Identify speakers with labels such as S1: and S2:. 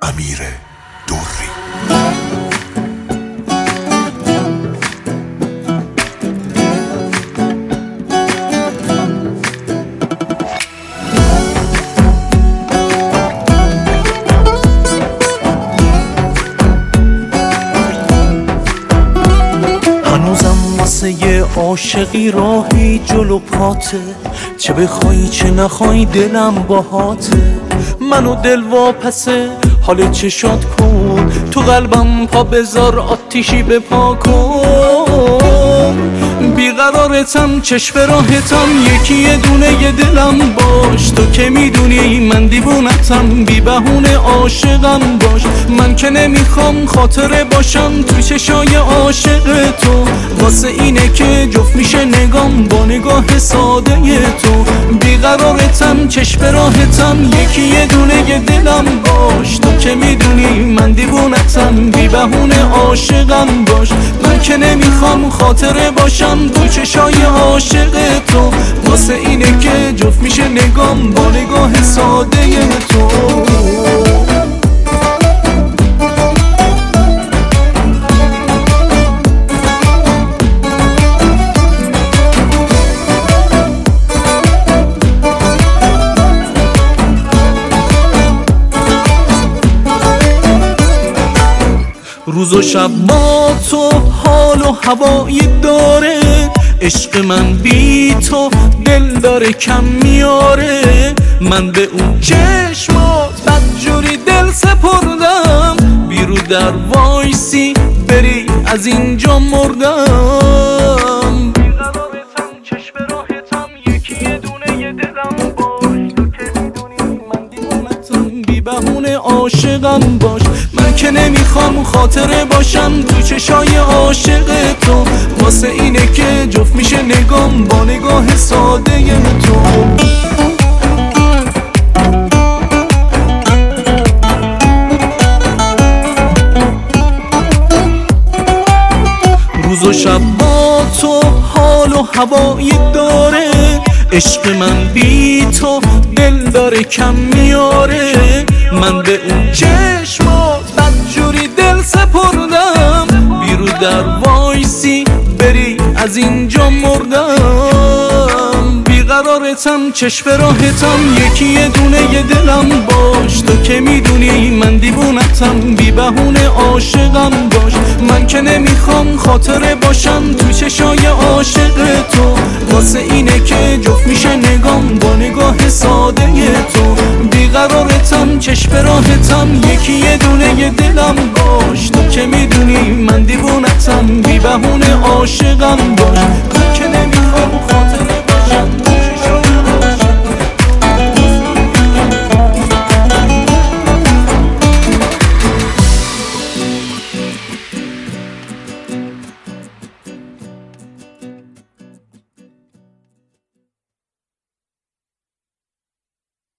S1: امیر دوری.
S2: یه عاشقی راهی جلو پاته، چه بخوای چه نخوای دلم باهاته. منو دل واپسه حال چشات کن، تو قلبم پا بذار آتیشی بپا کن. بیقرارتم چشم راهتم، یکی یه دونه یه دلم باش. تو که میدونی من دیوونتم، بی بهونه عاشقم باش. من که نمیخوام خاطره باشم تو چشای عاشق تو، واسه اینه که جفت میشه نگام با نگاه ساده تو. بیقرارتم چشم راهتم، یکی یه دونه یه دلم باش. تو که میدونی من دیوونتم، بی بهونه عاشقم باش. من که نمیخوام خاطره باشم تو چشای عاشق تو، واسه اینه که جفت میشه نگام با نگاه ساده تو. روز و شب با تو حال و هوایی داره، عشق من بی تو دل داره کم میاره. من به اون چشمات بدجوری دل سپردم، بیرو در وایسی بری از اینجا مردم. بیقرارتم چشم راهتم، یکی یه دونه یه دلم باش. تو که میدونی من دیوونتم، بی بهونه عاشقم باش. من که نمیخوام خاطره باشم تو چشای عاشق تو، واسه اینه که جفت میشه نگام با نگاه ساده تو. روز و شب با تو حال و هوایی داره، عشق من بی تو دل داره کم میاره. من به اون چشمات بدجوری دل سپردم، بیرو در وایسی بری از اینجا مردم. بیقرارتم چشم راهتم، یکی یه دونه یه دلم باش. تو که میدونی من دیوونتم، بی بهونه عاشقم باش. من که نمیخوام خاطره باشم تو چشای عاشق تو، واسه اینه که جفت میشه نگام با نگاه ساده تو. بیقرارتم چشم راهتم، یکی یه دونه یه دلم باش. تو که میدونی من دیوونتم، بی بهونه عاشقم باش. من که نمیخوام خاطره باشم